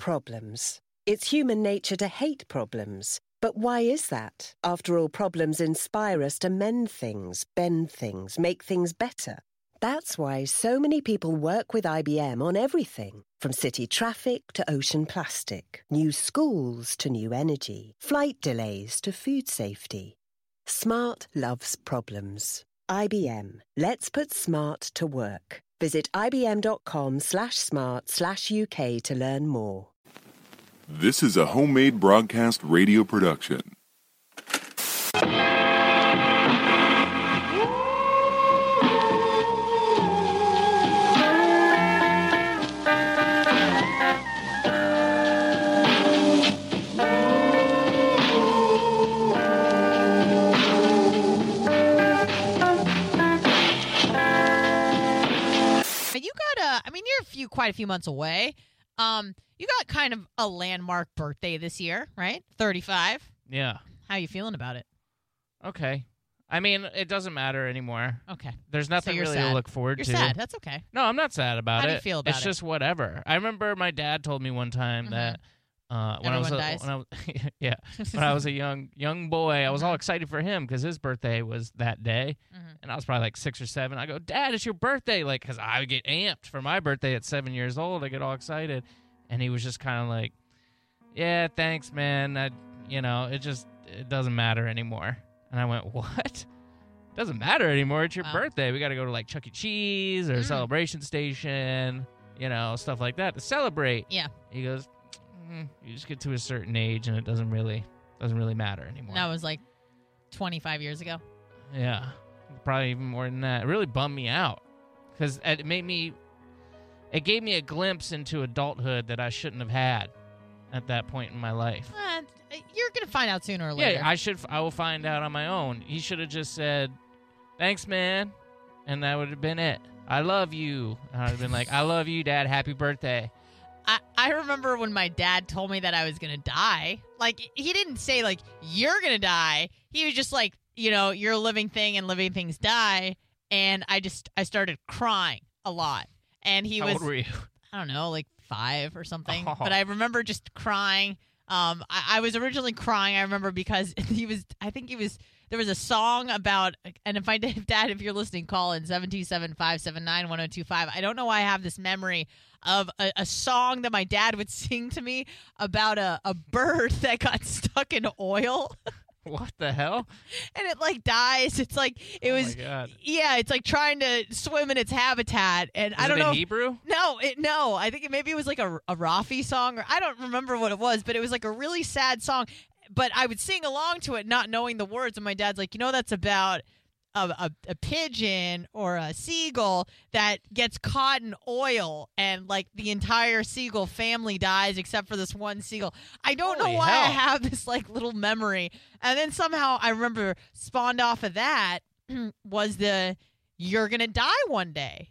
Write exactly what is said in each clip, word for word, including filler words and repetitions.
problems. It's human nature to hate problems. But why is that? After all, problems inspire us to mend things, bend things, make things better. That's why so many people work with I B M on everything, from city traffic to ocean plastic, new schools to new energy, flight delays to food safety. Smart loves problems. I B M. Let's put smart to work. Visit ibm.com slash smart slash UK to learn more. This is a homemade broadcast radio production. I mean, you're a few, quite a few months away. Um, you got kind of a landmark birthday this year, right? thirty-five. Yeah. How you feeling about it? Okay. I mean, it doesn't matter anymore. Okay. There's nothing So you're really sad. to look forward You're to. sad. That's okay. No, I'm not sad about How it. do you feel about it's it? just whatever. I remember my dad told me one time Mm-hmm. that uh, when I was Everyone a, dies. when I was yeah when I was a young young boy, I was all excited for him because his birthday was that day, Mm-hmm. and I was probably like six or seven. I go, Dad, it's your birthday, like because I would get amped for my birthday at seven years old. I get all excited, and he was just kind of like, yeah, thanks, man. I, you know, it just it doesn't matter anymore. And I went, what? Doesn't matter anymore. It's your Wow. birthday. We got to go to like Chuck E. Cheese or Mm. Celebration Station, you know, stuff like that to celebrate. Yeah. He goes, mm, you just get to a certain age and it doesn't really doesn't really matter anymore. That was like twenty-five years ago. Yeah, probably even more than that. It really bummed me out because it made me. It gave me a glimpse into adulthood that I shouldn't have had at that point in my life. Uh, you're gonna find out sooner or later. Yeah, I should. I will find out on my own. He should have just said, "Thanks, man," and that would have been it. I love you. And I'd have been like, "I love you, Dad. Happy birthday." I, I remember when my dad told me that I was gonna die. Like, he didn't say like you're gonna die. He was just like, you know, you're a living thing and living things die. And I just I started crying a lot. And he How was old were you? I don't know, like five or something. Oh. But I remember just crying. Um, I, I was originally crying, I remember, because he was, I think he was, there was a song about, and if I did, Dad, if you're listening, call in seven two seven, five seven nine, one oh two five. I don't know why I have this memory of a, a song that my dad would sing to me about a, a bird that got stuck in oil. What the hell? And it like dies. It's like it Oh was. my God. Yeah, it's like trying to swim in its habitat, and Was I don't it in know. Hebrew? No, it, no. I think it, maybe it was like a, a Rafi song, or I don't remember what it was, but it was like a really sad song. But I would sing along to it, not knowing the words, and my dad's like, you know, that's about a, a, a pigeon or a seagull that gets caught in oil, and like the entire seagull family dies except for this one seagull. I don't Holy know why I hell. have this like little memory, and then somehow I remember spawned off of that was the "you're gonna die one day"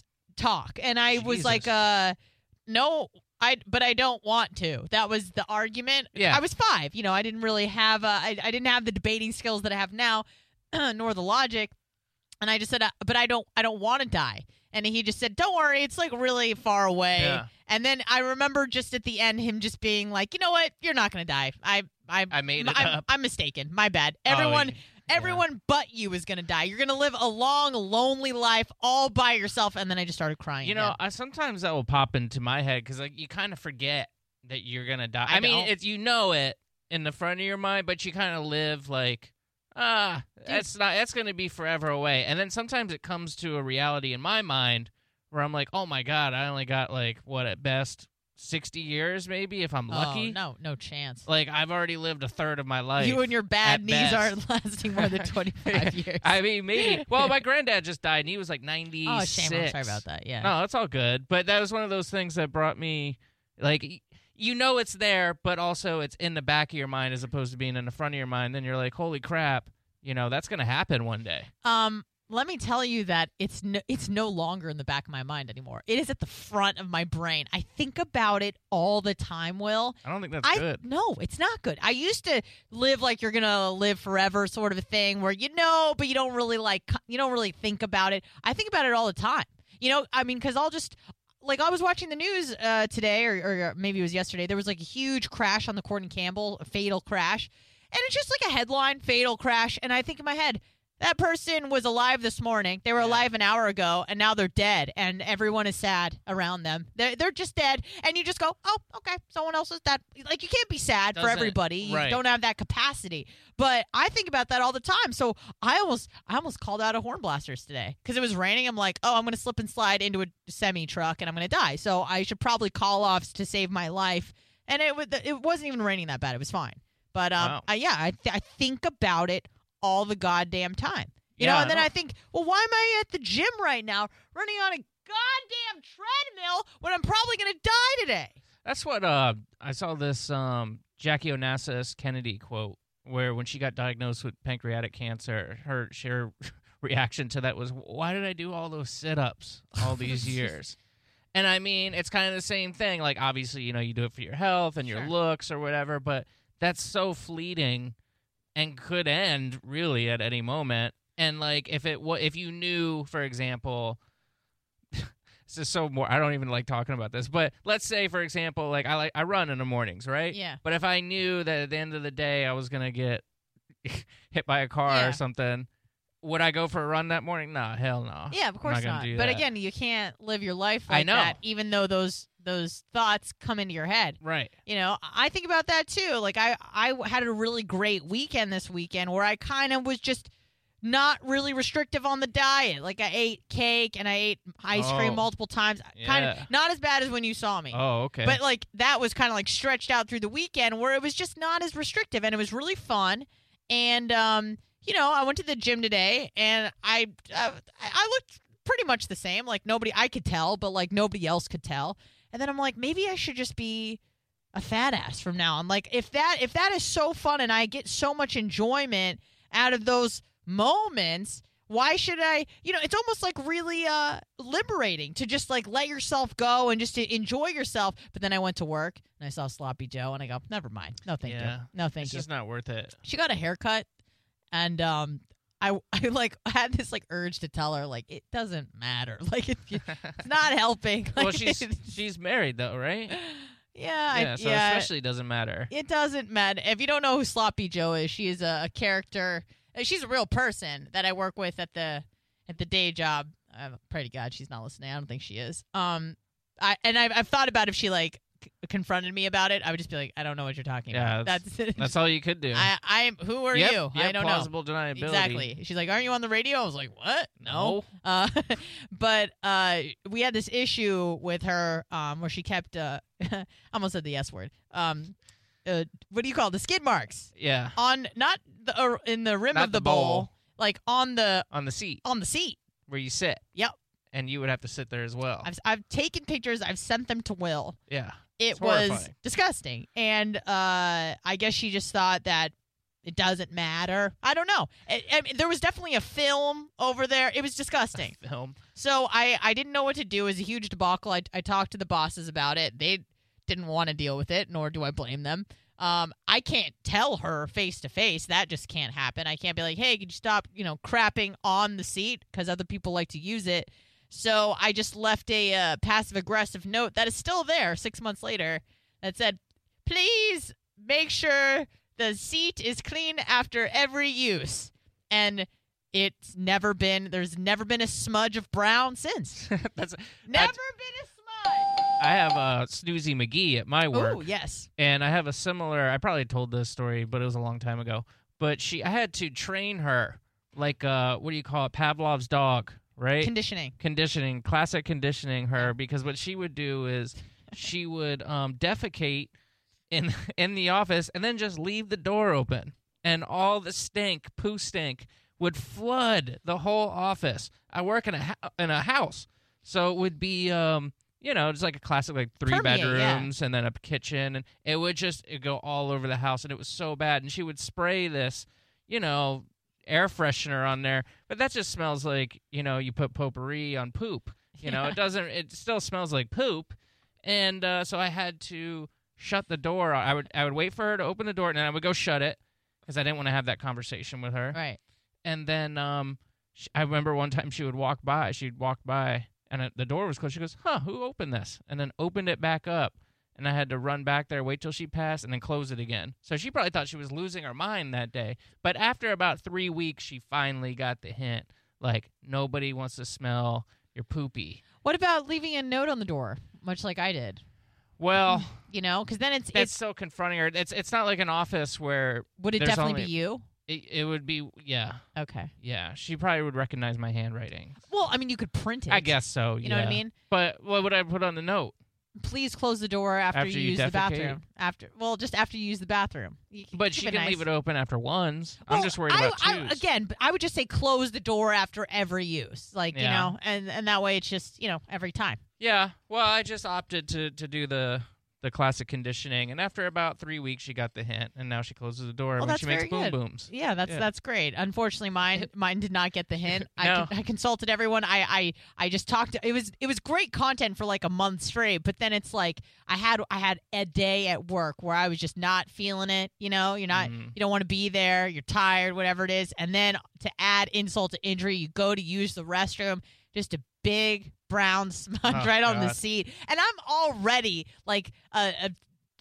talk, and I was Jesus. like, uh, no. I, but I don't want to. That was the argument. Yeah. I was five. You know, I didn't really have. Uh, I, I didn't have the debating skills that I have now, nor the logic. And I just said, uh, but I don't. I don't want to die. And he just said, don't worry. It's like really far away. Yeah. And then I remember just at the end him just being like, you know what? You're not gonna die. I I I made it I'm, up. I'm mistaken. My bad. Everyone. yeah. Everyone but you is going to die. You're going to live a long, lonely life all by yourself. And then I just started crying. You know, again. I, sometimes that will pop into my head because like you kind of forget that you're gonna die. I, I mean, don't. it's you know it in the front of your mind, but you kind of live like, ah, that's not that's gonna be forever away. And then sometimes it comes to a reality in my mind where I'm like, oh my God, I only got like what at best sixty years, maybe if I'm lucky. Oh, no, no chance. Like I've already lived a third of my life. You and your bad at knees best. aren't lasting more than twenty-five years. I mean, maybe. Well, my granddad just died, and he was like ninety-six. Oh, shame. I'm sorry about that. Yeah. No, that's all good. But that was one of those things that brought me, like, y- you know it's there, but also it's in the back of your mind as opposed to being in the front of your mind. Then you're like, holy crap, you know, that's going to happen one day. Um, let me tell you that it's no, it's no longer in the back of my mind anymore. It is at the front of my brain. I think about it all the time, Will. I don't think that's I, good. No, it's not good. I used to live like you're gonna live forever, sort of a thing, where you know, but you don't really like, you don't really think about it. I think about it all the time. You know, I mean, because I'll just like I was watching the news uh, today, or, or maybe it was yesterday. There was like a huge crash on the Gordon Campbell, a fatal crash, and it's just like a headline, fatal crash. And I think in my head, that person was alive this morning. They were Yeah. alive an hour ago, and now they're dead, and everyone is sad around them. They're, they're just dead, and you just go, oh, okay, someone else is dead. Like, you can't be sad for Doesn't- everybody. You right. don't have that capacity. But I think about that all the time. So I almost I almost called out a horn blasters today because it was raining. I'm like, oh, I'm going to slip and slide into a semi truck, and I'm going to die. So I should probably call off to save my life. And it, wa- it wasn't even raining that bad. It was fine. But, um, Wow. I, yeah, I, th- I think about it all the goddamn time. You Yeah, know, I and then know. I think, well, why am I at the gym right now running on a goddamn treadmill when I'm probably going to die today? That's what uh, I saw this um, Jackie Onassis Kennedy quote where when she got diagnosed with pancreatic cancer, her, her reaction to that was, why did I do all those sit-ups all these years? And I mean, it's kind of the same thing. Like, obviously, you know, you do it for your health and your Sure. looks or whatever, but that's so fleeting and could end really at any moment. And like, if it wa- if you knew, for example, this is so more. I don't even like talking about this, but let's say, for example, like I like I run in the mornings, right? Yeah. But if I knew that at the end of the day I was gonna get hit by a car Yeah. or something, would I go for a run that morning? No, hell no. Yeah, of I'm course not. Gonna not. do But that. again, you can't live your life I like know. that, even though those those thoughts come into your head. Right. You know, I think about that too. Like I, I had a really great weekend this weekend where I kind of was just not really restrictive on the diet. Like I ate cake and I ate ice cream Oh. multiple times. Kind of Yeah. not as bad as when you saw me. Oh, okay. But like that was kind of like stretched out through the weekend where it was just not as restrictive and it was really fun. And um, you know, I went to the gym today and I uh, I looked pretty much the same. Like nobody I could tell, but like nobody else could tell. And then I'm like, maybe I should just be a fat ass from now on. Like if that if that is so fun and I get so much enjoyment out of those moments, why should I, you know, it's almost like really uh liberating to just like let yourself go and just to enjoy yourself. But then I went to work and I saw Sloppy Joe and I go, never mind. No, thank Yeah. you. No, thank it's you. just not worth it. She got a haircut and um I, I like had this like urge to tell her like it doesn't matter. Like it, it's not helping. Like, Well, she's she's married though, right? yeah, Yeah, I, so yeah. especially doesn't matter. It doesn't matter. If you don't know who Sloppy Joe is, she is a, a character. uh, She's a real person that I work with at the at the day job. I pray to God she's not listening. I don't think she is. Um, I and I've I've thought about if she like c- confronted me about it, I would just be like, I don't know what you're talking Yeah, about. that's- That's That's all you could do. I I'm who are Yep, you? yep, I don't know. plausible deniability. Exactly. She's like, aren't you on the radio? I was like, what? No. No. Uh, but uh, we had this issue with her um, where she kept, uh, I almost said the S word. Um, uh, what do you call it? The skid marks Yeah, on, not the uh, in the rim Not of the, the bowl, bowl. like on the on the seat on the seat. where you sit. Yep. And you would have to sit there as well. I've I've taken pictures. I've sent them to Will. yeah. It It's was horrifying. disgusting, and uh, I guess she just thought that it doesn't matter. I don't know. I, I mean, there was definitely a film over there. It was disgusting. Film. So I, I didn't know what to do. It was a huge debacle. I, I talked to the bosses about it. They didn't want to deal with it, nor do I blame them. Um, I can't tell her face to face. That just can't happen. I can't be like, hey, could you stop, you know, crapping on the seat because other people like to use it. So I just left a uh, passive aggressive note that is still there six months later that said, please make sure the seat is clean after every use. And it's never been, there's never been a smudge of brown since. That's. Never been a smudge. I have uh, Snoozy McGee at my work, Oh, yes. and I have a similar. I probably told this story, but it was a long time ago. But she, I had to train her like uh, what do you call it, Pavlov's dog, right? Conditioning. Conditioning, classic conditioning her, because what she would do is she would um, defecate in in the office and then just leave the door open, and all the stink, poo stink, would flood the whole office. I work in a ho- in a house, so it would be um, you know, just like a classic like three Permeate, yeah. bedrooms and then a kitchen, and it would just it'd go all over the house, and it was so bad. And she would spray this, you know, air freshener on there, but that just smells like, you know, you put potpourri on poop. You know, Yeah. it doesn't. It still smells like poop, and uh, so I had to shut the door. I would I would wait for her to open the door, and then I would go shut it because I didn't want to have that conversation with her. Right. And then um, sh I remember one time she would walk by. She'd walk by, And it, the door was closed. She goes, huh, who opened this? And then opened it back up. And I had to run back there, wait till she passed, and then close it again. So she probably thought she was losing her mind that day. But after about three weeks, she finally got the hint. Like, nobody wants to smell your poopy. What about leaving a note on the door, much like I did? Well, you know, because then it's that's it's so confronting her. It's it's not like an office where would it there's definitely only, be you? It, it would be, yeah. Okay. Yeah, she probably would recognize my handwriting. Well, I mean, you could print it. I guess so, You yeah. know what I mean? But what would I put on the note? Please close the door after, After you, you use the defecate? bathroom. After, well, just after you use the bathroom. You can But keep she it can nice. leave it open after ones. I'm Well, just worried I, about I, twos. Again, but I would just say close the door after every use, like you Yeah. know, and and that way it's just you know every time. Yeah, well, I just opted to, to do the the classic conditioning, and after about three weeks, she got the hint, and now she closes the door Well, when that's she makes very boom good. booms. Yeah, that's Yeah. that's great. Unfortunately, mine mine did not get the hint. I, No. con- I consulted everyone. I, I I just talked. It was it was great content for like a month straight. But then it's like I had I had a day at work where I was just not feeling it. You know, you're not Mhm. you don't want to be there. You're tired, whatever it is. And then to add insult to injury, you go to use the restroom. Just a big brown smudge Oh, right on the God. seat, and I'm already like a. a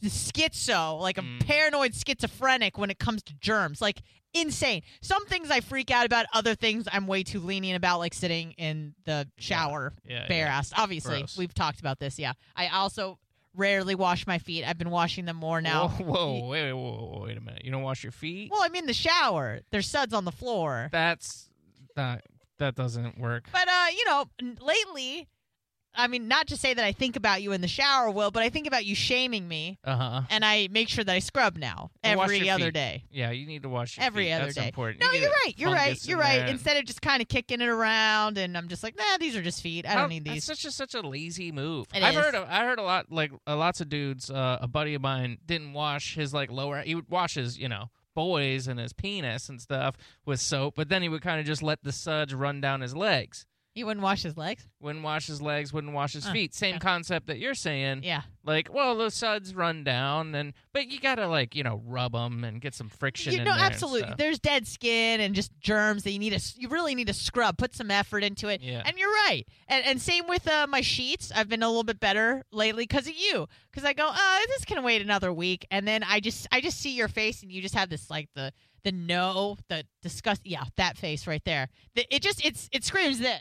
schizo, like a Mm. paranoid schizophrenic when it comes to germs. Like insane. Some things I freak out about, other things I'm way too lenient about, like sitting in the shower Yeah, bare yeah. assed. Obviously, Gross. we've talked about this. Yeah. I also rarely wash my feet. I've been washing them more now. Whoa, whoa, wait, wait, whoa, wait a minute. You don't wash your feet? Well, I'm in the shower. There's suds on the floor. That's that. That doesn't work. But uh, you know, n- lately, I mean, not to say that I think about you in the shower, Will, but I think about you shaming me, Uh huh. and I make sure that I scrub now And wash every your other feet. day. Yeah, you need to wash your Every feet. other That's day. important. No, You get you're a right. You're right. fungus You're in right. there. Instead of just kind of kicking it around, and I'm just like, nah, these are just feet. I How- don't need That's these. such a such a lazy move. It I've is. heard of, I heard a lot like uh, lots of dudes. Uh, a buddy of mine didn't wash his like lower. He would wash his you know boys and his penis and stuff with soap, but then he would kind of just let the suds run down his legs. You wouldn't wash his legs? Wouldn't wash his legs. Wouldn't wash his Huh, feet. Same yeah. concept that you're saying. Yeah. Like, well, those suds run down, and but you gotta like you know rub them and get some friction. You in know, there and absolutely. stuff. There's dead skin and just germs that you need to. You really need to scrub. Put some effort into it. Yeah. And you're right. And and same with uh, my sheets. I've been a little bit better lately because of you. Because I go, oh, this can wait another week, and then I just I just see your face, and you just have this like the the no, the disgust. Yeah, that face right there. The, it just it's it screams this.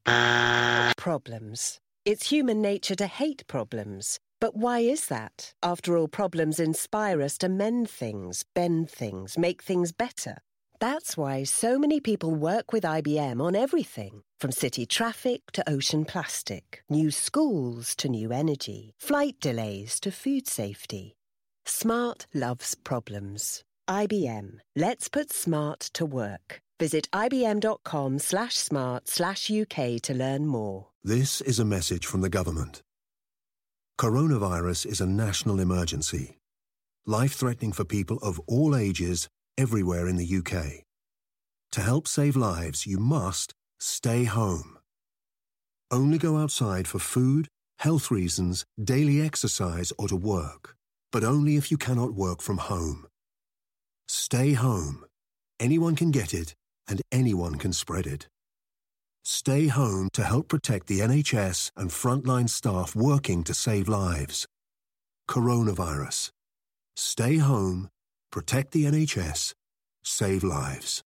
Problems. It's human nature to hate problems. But why is that? After all, problems inspire us to mend things, bend things, make things better. That's why so many people work with I B M on everything, from city traffic to ocean plastic, new schools to new energy, flight delays to food safety. Smart loves problems. I B M. Let's put smart to work. Visit ibm.com slash smart slash UK to learn more. This is a message from the government. Coronavirus is a national emergency, life-threatening for people of all ages everywhere in the U K. To help save lives, you must stay home. Only go outside for food, health reasons, daily exercise, or to work, but only if you cannot work from home. Stay home. Anyone can get it, and anyone can spread it. Stay home to help protect the N H S and frontline staff working to save lives. Coronavirus. Stay home, protect the N H S, save lives.